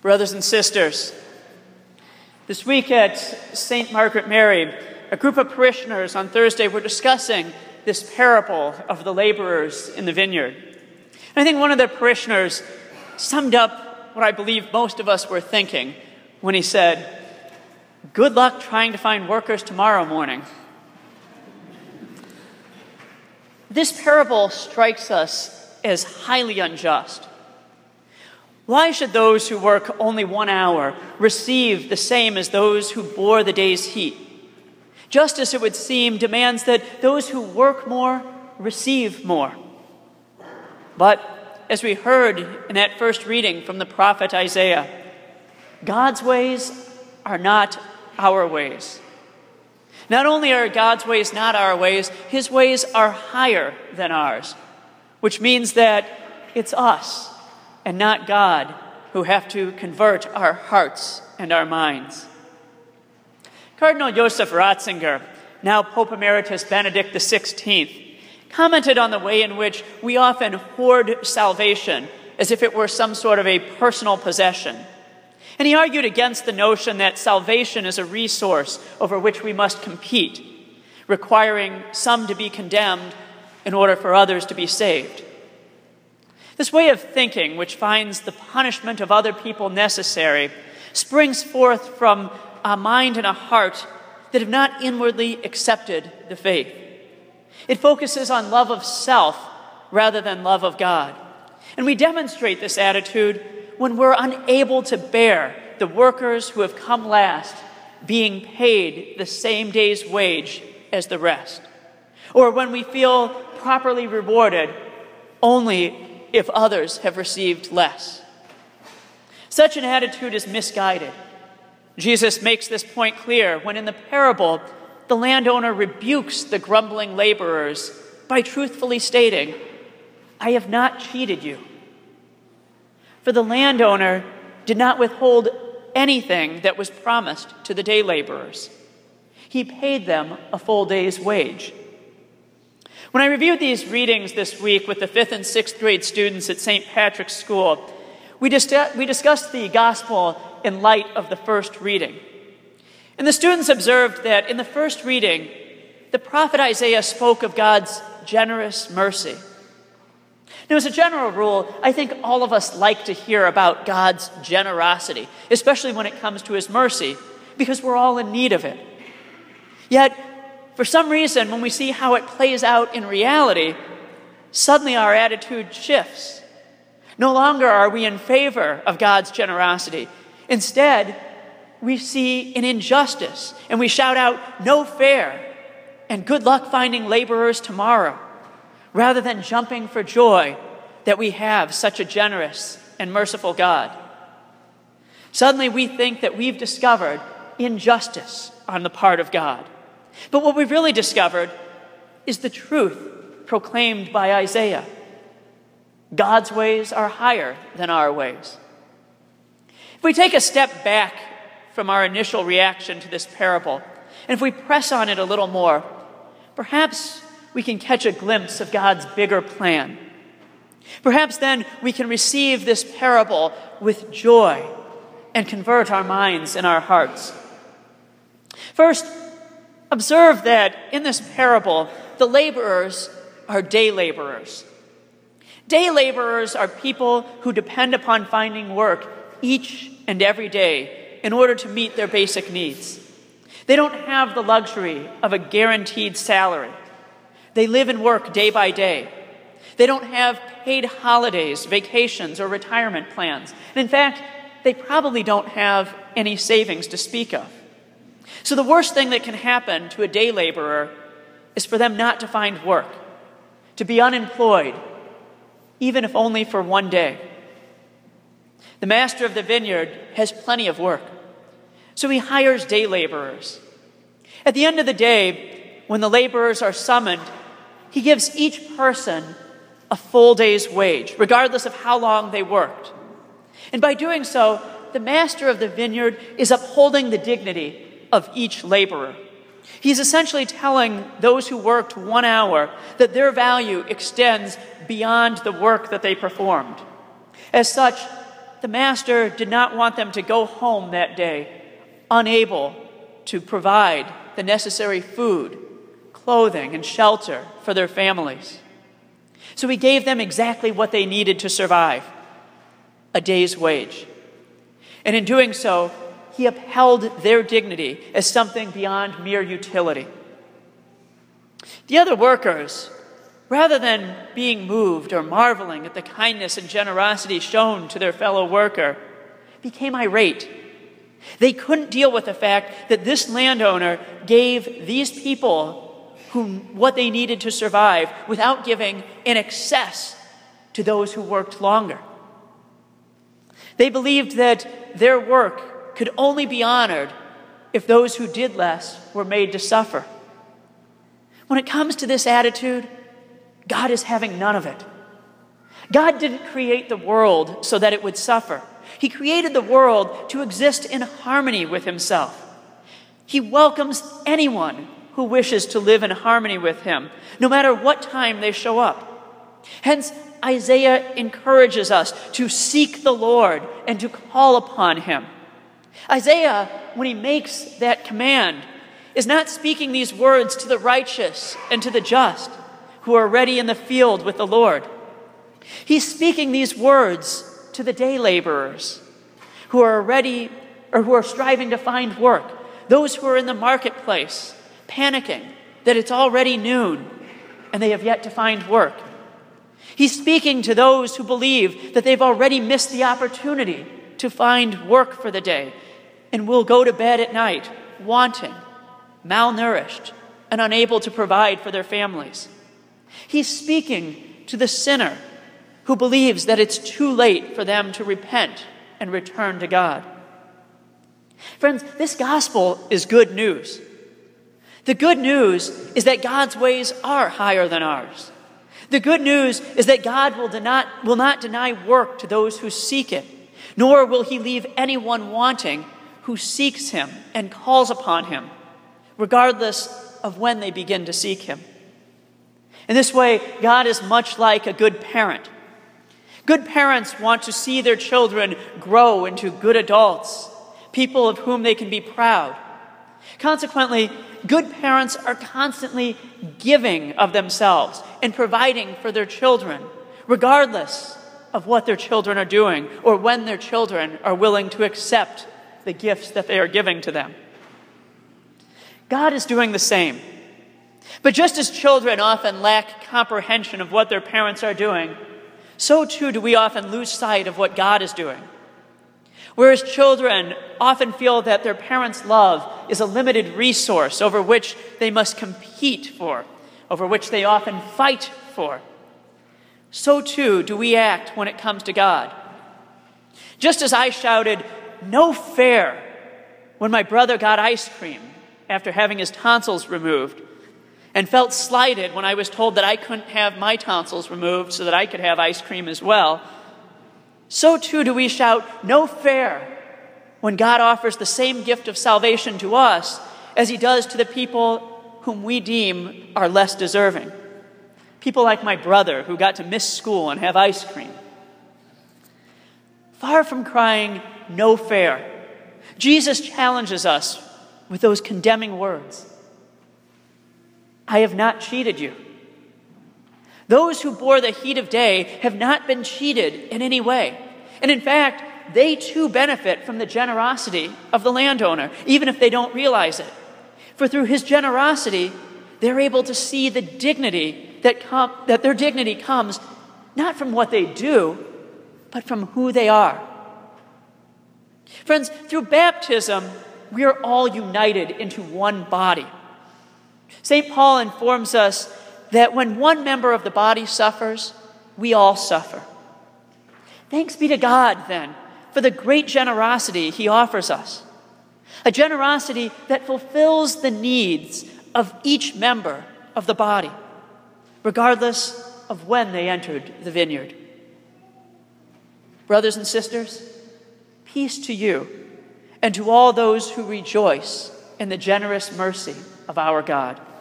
Brothers and sisters, this week at St. Margaret Mary, a group of parishioners on Thursday were discussing this parable of the laborers in the vineyard. And I think one of the parishioners summed up what I believe most of us were thinking when he said, "Good luck trying to find workers tomorrow morning." This parable strikes us as highly unjust. Why should those who work only 1 hour receive the same as those who bore the day's heat? Justice, it would seem, demands that those who work more receive more. But as we heard in that first reading from the prophet Isaiah, God's ways are not our ways. Not only are God's ways not our ways, his ways are higher than ours, which means that it's us and not God who have to convert our hearts and our minds. Cardinal Joseph Ratzinger, now Pope Emeritus Benedict XVI, commented on the way in which we often hoard salvation as if it were some sort of a personal possession. And he argued against the notion that salvation is a resource over which we must compete, requiring some to be condemned in order for others to be saved. This way of thinking, which finds the punishment of other people necessary, springs forth from a mind and a heart that have not inwardly accepted the faith. It focuses on love of self rather than love of God. And we demonstrate this attitude when we're unable to bear the workers who have come last being paid the same day's wage as the rest, or when we feel properly rewarded only if others have received less. Such an attitude is misguided. Jesus makes this point clear when in the parable, the landowner rebukes the grumbling laborers by truthfully stating, "I have not cheated you." For the landowner did not withhold anything that was promised to the day laborers. He paid them a full day's wage. When I reviewed these readings this week with the 5th and 6th grade students at St. Patrick's School, we discussed the gospel in light of the first reading. And the students observed that in the first reading, the prophet Isaiah spoke of God's generous mercy. Now, as a general rule, I think all of us like to hear about God's generosity, especially when it comes to his mercy, because we're all in need of it. Yet, for some reason, when we see how it plays out in reality, suddenly our attitude shifts. No longer are we in favor of God's generosity. Instead, we see an injustice, and we shout out, "No fair," and "Good luck finding laborers tomorrow," rather than jumping for joy that we have such a generous and merciful God. Suddenly, we think that we've discovered injustice on the part of God. But what we've really discovered is the truth proclaimed by Isaiah. God's ways are higher than our ways. If we take a step back from our initial reaction to this parable, and if we press on it a little more, perhaps we can catch a glimpse of God's bigger plan. Perhaps then we can receive this parable with joy and convert our minds and our hearts. First, observe that in this parable, the laborers are day laborers. Day laborers are people who depend upon finding work each and every day in order to meet their basic needs. They don't have the luxury of a guaranteed salary. They live and work day by day. They don't have paid holidays, vacations, or retirement plans. And in fact, they probably don't have any savings to speak of. So the worst thing that can happen to a day laborer is for them not to find work, to be unemployed, even if only for one day. The master of the vineyard has plenty of work, so he hires day laborers. At the end of the day, when the laborers are summoned, he gives each person a full day's wage, regardless of how long they worked. And by doing so, the master of the vineyard is upholding the dignity of each laborer. He's essentially telling those who worked 1 hour that their value extends beyond the work that they performed. As such, the master did not want them to go home that day unable to provide the necessary food, clothing, and shelter for their families. So he gave them exactly what they needed to survive, a day's wage. And in doing so, he upheld their dignity as something beyond mere utility. The other workers, rather than being moved or marveling at the kindness and generosity shown to their fellow worker, became irate. They couldn't deal with the fact that this landowner gave these people what they needed to survive without giving in excess to those who worked longer. They believed that their work could only be honored if those who did less were made to suffer. When it comes to this attitude, God is having none of it. God didn't create the world so that it would suffer. He created the world to exist in harmony with himself. He welcomes anyone who wishes to live in harmony with him, no matter what time they show up. Hence, Isaiah encourages us to seek the Lord and to call upon him. Isaiah, when he makes that command, is not speaking these words to the righteous and to the just who are already in the field with the Lord. He's speaking these words to the day laborers who are already or who are striving to find work, those who are in the marketplace, panicking that it's already noon and they have yet to find work. He's speaking to those who believe that they've already missed the opportunity to find work for the day and will go to bed at night wanting, malnourished, and unable to provide for their families. He's speaking to the sinner who believes that it's too late for them to repent and return to God. Friends, this gospel is good news. The good news is that God's ways are higher than ours. The good news is that God will not deny work to those who seek it, nor will he leave anyone wanting who seeks him and calls upon him, regardless of when they begin to seek him. In this way, God is much like a good parent. Good parents want to see their children grow into good adults, people of whom they can be proud. Consequently, good parents are constantly giving of themselves and providing for their children, regardless of what their children are doing or when their children are willing to accept the gifts that they are giving to them. God is doing the same. But just as children often lack comprehension of what their parents are doing, so too do we often lose sight of what God is doing. Whereas children often feel that their parents' love is a limited resource over which they must compete for, over which they often fight for, so too do we act when it comes to God. Just as I shouted, "No fair," when my brother got ice cream after having his tonsils removed, and felt slighted when I was told that I couldn't have my tonsils removed so that I could have ice cream as well, so too do we shout, "No fair," when God offers the same gift of salvation to us as he does to the people whom we deem are less deserving. People like my brother who got to miss school and have ice cream. Far from crying, "No fair," Jesus challenges us with those condemning words. I have not cheated you. Those who bore the heat of day have not been cheated in any way. And in fact, they too benefit from the generosity of the landowner, even if they don't realize it. For through his generosity, they're able to see the dignity that their dignity comes not from what they do, but from who they are. Friends, through baptism, we are all united into one body. St. Paul informs us that when one member of the body suffers, we all suffer. Thanks be to God, then, for the great generosity he offers us. A generosity that fulfills the needs of each member of the body, regardless of when they entered the vineyard. Brothers and sisters, peace to you and to all those who rejoice in the generous mercy of our God.